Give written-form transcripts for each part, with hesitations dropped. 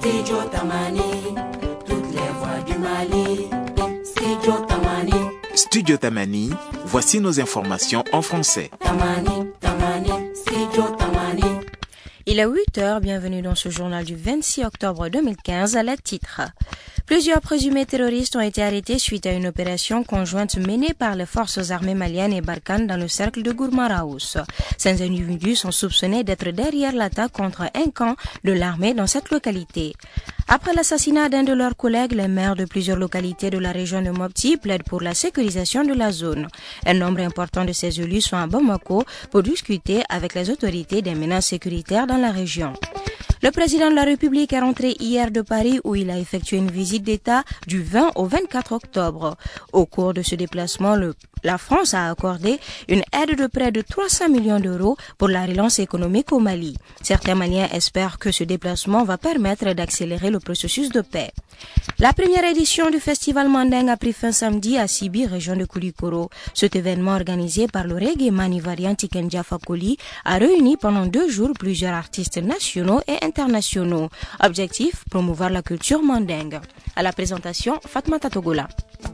Studio Tamani, toutes les voix du Mali. Studio Tamani. Studio Tamani, voici nos informations en français. Tamani, Tamani, Studio Tamani. Il est 8h, bienvenue dans ce journal du 26 octobre 2015 à la titre. Plusieurs présumés terroristes ont été arrêtés suite à une opération conjointe menée par les forces armées maliennes et Barkhane dans le cercle de Gourmaraous. Ces individus sont soupçonnés d'être derrière l'attaque contre un camp de l'armée dans cette localité. Après l'assassinat d'un de leurs collègues, les maires de plusieurs localités de la région de Mopti plaident pour la sécurisation de la zone. Un nombre important de ces élus sont à Bamako pour discuter avec les autorités des menaces sécuritaires dans la région. Le président de la République est rentré hier de Paris où il a effectué une visite d'État du 20 au 24 octobre. Au cours de ce déplacement, la France a accordé une aide de près de 300 millions d'euros pour la relance économique au Mali. Certains Maliens espèrent que ce déplacement va permettre d'accélérer le processus de paix. La première édition du festival Mandeng a pris fin samedi à Sibi, région de Koulikoro. Cet événement organisé par le reggaeman ivoirien Tiken Jah Fakoly a réuni pendant 2 jours plusieurs artistes nationaux et internationaux. Objectif, promouvoir la culture Mandeng. À la présentation, Fatmata Togola.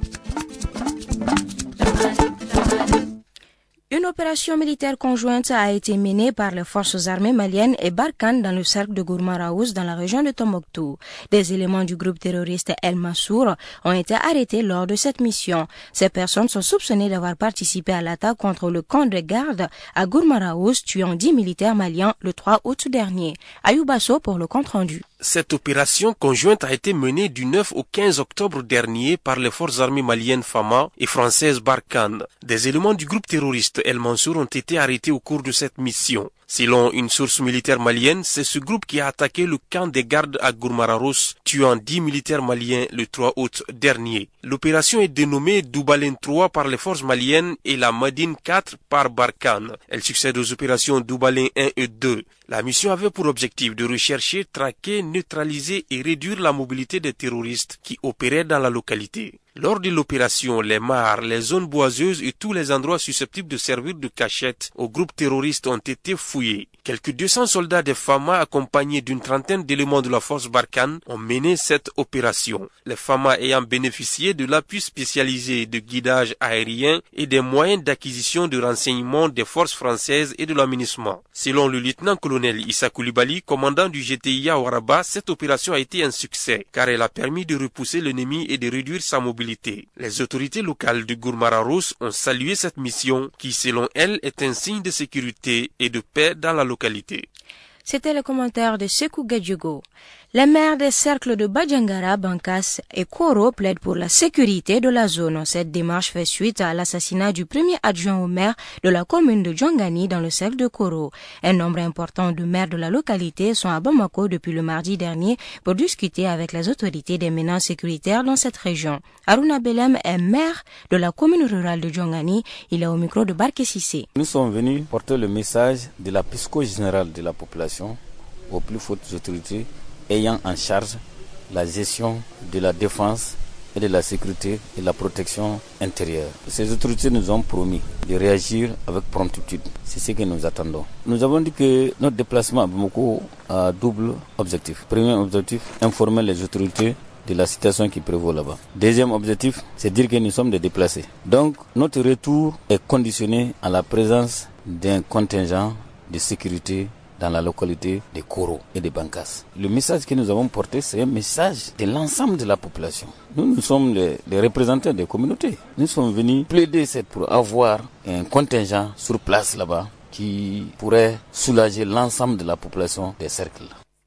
Une opération militaire conjointe a été menée par les forces armées maliennes et Barkhane dans le cercle de Gourmaraous dans la région de Tombouctou. Des éléments du groupe terroriste El Mansour ont été arrêtés lors de cette mission. Ces personnes sont soupçonnées d'avoir participé à l'attaque contre le camp de garde à Gourmaraous, tuant 10 militaires maliens le 3 août dernier. Ayoubasso pour le compte-rendu. Cette opération conjointe a été menée du 9 au 15 octobre dernier par les forces armées maliennes FAMA et françaises Barkhane. Des éléments du groupe terroriste El Mansour ont été arrêtés au cours de cette mission. Selon une source militaire malienne, c'est ce groupe qui a attaqué le camp des gardes à Gourmaraous, tuant 10 militaires maliens le 3 août dernier. L'opération est dénommée Doubalen 3 par les forces maliennes et la Madine 4 par Barkhane. Elle succède aux opérations Doubalen 1 et 2. La mission avait pour objectif de rechercher, traquer, neutraliser et réduire la mobilité des terroristes qui opéraient dans la localité. Lors de l'opération, les mares, les zones boiseuses et tous les endroits susceptibles de servir de cachette aux groupes terroristes ont été fouillés. Quelques 200 soldats des FAMA accompagnés d'une trentaine d'éléments de la force Barkhane ont mené cette opération. Les FAMA ayant bénéficié de l'appui spécialisé de guidage aérien et des moyens d'acquisition de renseignements des forces françaises et de l'aménagement. Selon le lieutenant-colonel Issa Koulibaly, commandant du GTIA Waraba, cette opération a été un succès car elle a permis de repousser l'ennemi et de réduire sa mobilité. Les autorités locales de Gourmaraous ont salué cette mission qui, selon elles, est un signe de sécurité et de paix dans la localité. C'était le commentaire de Sekou Gadjugo. Les maires des cercles de Badjangara, Bankas et Koro plaident pour la sécurité de la zone. Cette démarche fait suite à l'assassinat du premier adjoint au maire de la commune de Djongani dans le cercle de Koro. Un nombre important de maires de la localité sont à Bamako depuis le mardi dernier pour discuter avec les autorités des menaces sécuritaires dans cette région. Aruna Belem est maire de la commune rurale de Djongani. Il est au micro de Barké Sissé. Nous sommes venus porter le message de la psycho générale de la population aux plus hautes autorités ayant en charge la gestion de la défense et de la sécurité et de la protection intérieure. Ces autorités nous ont promis de réagir avec promptitude. C'est ce que nous attendons. Nous avons dit que notre déplacement à Bamako a double objectif. Premier objectif, informer les autorités de la situation qui prévaut là-bas. Deuxième objectif, c'est dire que nous sommes des déplacés. Donc, notre retour est conditionné à la présence d'un contingent de sécurité dans la localité de Koro et de Bankas. Le message que nous avons porté, c'est un message de l'ensemble de la population. Nous sommes les représentants des communautés. Nous sommes venus plaider pour avoir un contingent sur place là-bas qui pourrait soulager l'ensemble de la population des cercles.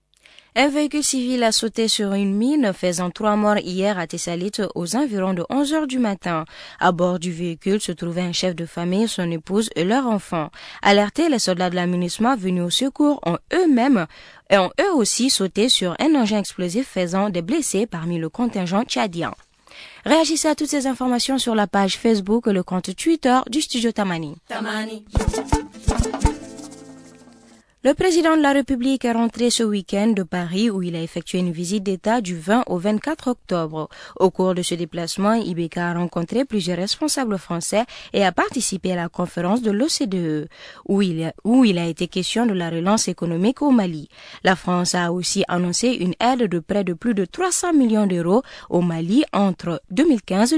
Un véhicule civil a sauté sur une mine, faisant 3 morts hier à Tessalit aux environs de 11 heures du matin. À bord du véhicule se trouvait un chef de famille, son épouse et leur enfant. Alertés, les soldats de l'aménagement venus au secours ont eux aussi sauté sur un engin explosif faisant des blessés parmi le contingent tchadien. Réagissez à toutes ces informations sur la page Facebook et le compte Twitter du Studio Tamani. Le président de la République est rentré ce week-end de Paris où il a effectué une visite d'État du 20 au 24 octobre. Au cours de ce déplacement, IBK a rencontré plusieurs responsables français et a participé à la conférence de l'OCDE où il a été question de la relance économique au Mali. La France a aussi annoncé une aide de près de plus de 300 millions d'euros au Mali entre 2015 et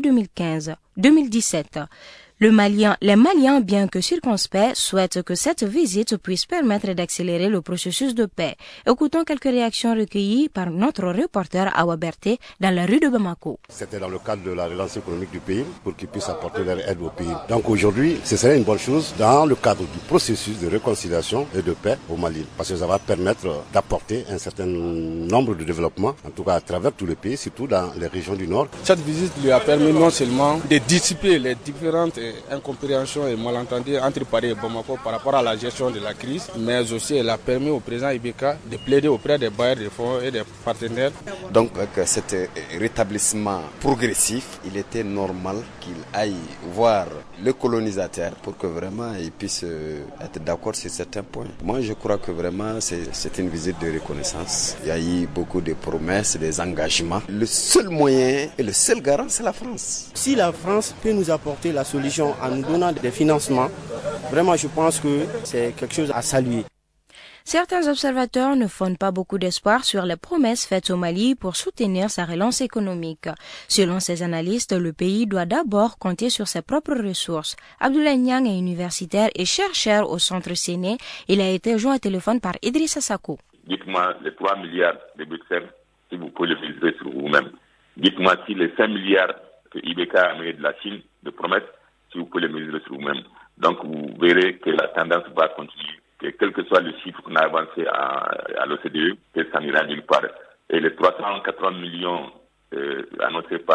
2017. Les Maliens, bien que circonspects, souhaitent que cette visite puisse permettre d'accélérer le processus de paix. Écoutons quelques réactions recueillies par notre reporter Awa Berté dans la rue de Bamako. C'était dans le cadre de la relance économique du pays pour qu'ils puissent apporter leur aide au pays. Donc aujourd'hui, ce serait une bonne chose dans le cadre du processus de réconciliation et de paix au Mali. Parce que ça va permettre d'apporter un certain nombre de développements, en tout cas à travers tout le pays, surtout dans les régions du Nord. Cette visite lui a permis non seulement de dissiper les différentes incompréhension et malentendus entre Paris et Bamako par rapport à la gestion de la crise, mais aussi elle a permis au président IBK de plaider auprès des bailleurs de fonds et des partenaires. Donc avec cet rétablissement progressif, il était normal qu'il aille voir le colonisateur pour que vraiment il puisse être d'accord sur certains points. Moi je crois que vraiment c'est une visite de reconnaissance. Il y a eu beaucoup de promesses, des engagements. Le seul moyen et le seul garant c'est la France. Si la France peut nous apporter la solution en nous donnant des financements, vraiment je pense que c'est quelque chose à saluer. Certains observateurs ne fondent pas beaucoup d'espoir sur les promesses faites au Mali pour soutenir sa relance économique. Selon ces analystes, le pays doit d'abord compter sur ses propres ressources. Abdoulaye Niang est universitaire et chercheur au Centre Séné. Il a été joint au téléphone par Idrissa Sakou. Dites-moi les 3 milliards de Bruxelles, si vous pouvez le mesurer sur vous-même. Dites-moi si les 5 milliards que IBK a amené de la Chine de promesses, si vous pouvez les mesurer sur vous-même. Donc vous verrez que la tendance va continuer, que quel que soit le chiffre qu'on a avancé à l'OCDE, que ça n'ira nulle part. Et les 380 millions annoncés par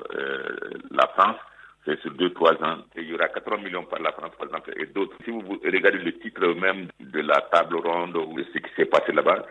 la France, c'est sur 2-3 ans. Et il y aura 80 millions par la France, par exemple, et d'autres. Si vous regardez le titre même de la table ronde ou de ce qui s'est passé là-bas,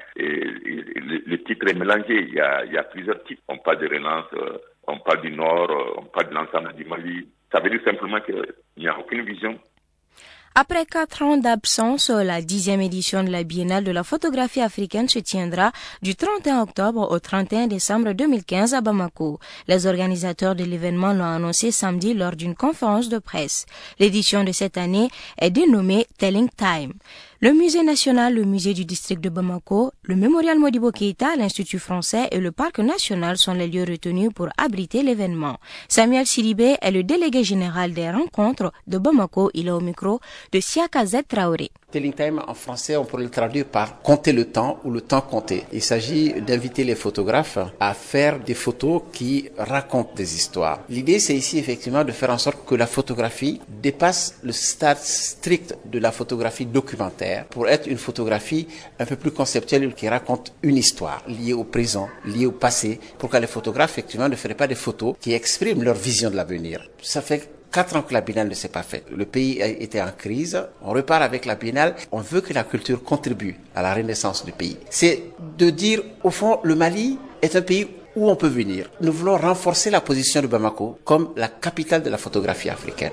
le titre est mélangé. Il y a plusieurs titres. On parle de relance, on parle du Nord, on parle de l'ensemble du Mali. Ça veut dire simplement qu'il n'y a aucune vision. Après 4 ans d'absence, la 10e édition de la Biennale de la photographie africaine se tiendra du 31 octobre au 31 décembre 2015 à Bamako. Les organisateurs de l'événement l'ont annoncé samedi lors d'une conférence de presse. L'édition de cette année est dénommée Telling Time. Le musée national, le musée du district de Bamako, le mémorial Modibo Keïta, l'Institut français et le parc national sont les lieux retenus pour abriter l'événement. Samuel Sidibé est le délégué général des rencontres de Bamako. Il est au micro de Siaka Z Traoré. Telling time en français, on pourrait le traduire par compter le temps ou le temps compté. Il s'agit d'inviter les photographes à faire des photos qui racontent des histoires. L'idée, c'est ici effectivement de faire en sorte que la photographie dépasse le stade strict de la photographie documentaire pour être une photographie un peu plus conceptuelle qui raconte une histoire liée au présent, liée au passé, pour que les photographes effectivement ne feraient pas des photos qui expriment leur vision de l'avenir. Ça fait 4 ans que la Biennale ne s'est pas faite. Le pays était en crise. On repart avec la Biennale. On veut que la culture contribue à la renaissance du pays. C'est de dire, au fond, le Mali est un pays où on peut venir. Nous voulons renforcer la position de Bamako comme la capitale de la photographie africaine.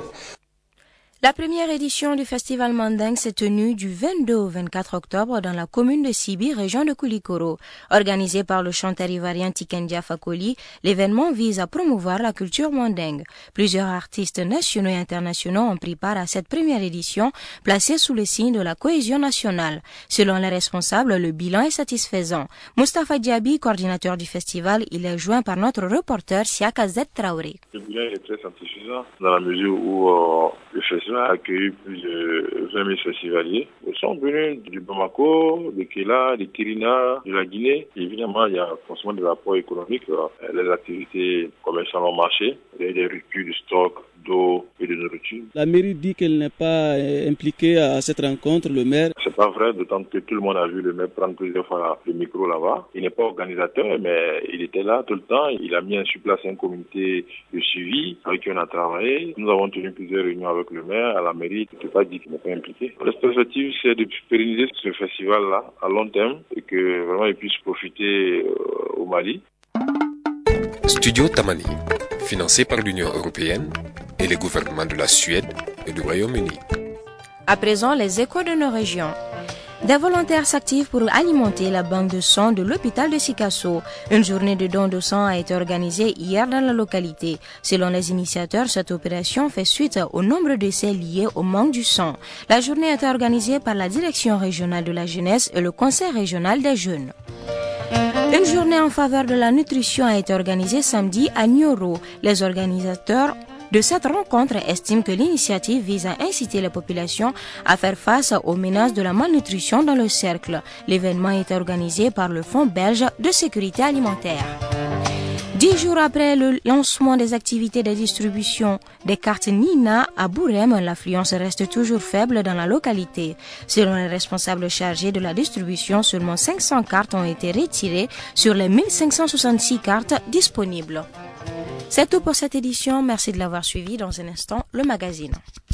La première édition du Festival Mandingue s'est tenue du 22 au 24 octobre dans la commune de Sibi, région de Koulikoro. Organisé par le chanteur ivoirien Tikendia Fakoli, l'événement vise à promouvoir la culture mandingue. Plusieurs artistes nationaux et internationaux ont pris part à cette première édition, placée sous le signe de la cohésion nationale. Selon les responsables, le bilan est satisfaisant. Mustafa Diaby, coordinateur du festival, il est joint par notre reporter Siaka Z Traoré. Le bilan est très satisfaisant dans la mesure où le festival a accueilli plus de 20 000 festivaliers. Ils sont venus du Bamako, de Kéla, de Kirina, de la Guinée. Évidemment, il y a forcément des apports économiques. Les activités commerciales ont marché. Il y a des ruptures de stock, d'eau et de nourriture. La mairie dit qu'elle n'est pas impliquée à cette rencontre, le maire. C'est pas vrai, d'autant que tout le monde a vu le maire prendre plusieurs fois le micro là-bas. Il n'est pas organisateur, mais il était là tout le temps. Il a mis sur place un comité de suivi avec qui on a travaillé. Nous avons tenu plusieurs réunions avec le maire à la mairie. Il ne peut pas dire qu'il n'est pas impliqué. La perspective, c'est de pérenniser ce festival-là à long terme et que vraiment il puisse profiter au Mali. Studio Tamani, financé par l'Union européenne et les gouvernements de la Suède et du Royaume-Uni. À présent, les échos de nos régions. Des volontaires s'activent pour alimenter la banque de sang de l'hôpital de Sikasso. Une journée de don de sang a été organisée hier dans la localité. Selon les initiateurs, cette opération fait suite au nombre de décès liés au manque du sang. La journée a été organisée par la Direction régionale de la jeunesse et le Conseil régional des jeunes. Une journée en faveur de la nutrition a été organisée samedi à Nioro. Les organisateurs de cette rencontre estiment que l'initiative vise à inciter la population à faire face aux menaces de la malnutrition dans le cercle. L'événement est organisé par le Fonds belge de sécurité alimentaire. 10 jours après le lancement des activités de distribution des cartes Nina à Bourem, l'affluence reste toujours faible dans la localité. Selon les responsables chargés de la distribution, seulement 500 cartes ont été retirées sur les 1566 cartes disponibles. C'est tout pour cette édition. Merci de l'avoir suivi. Dans un instant, le magazine.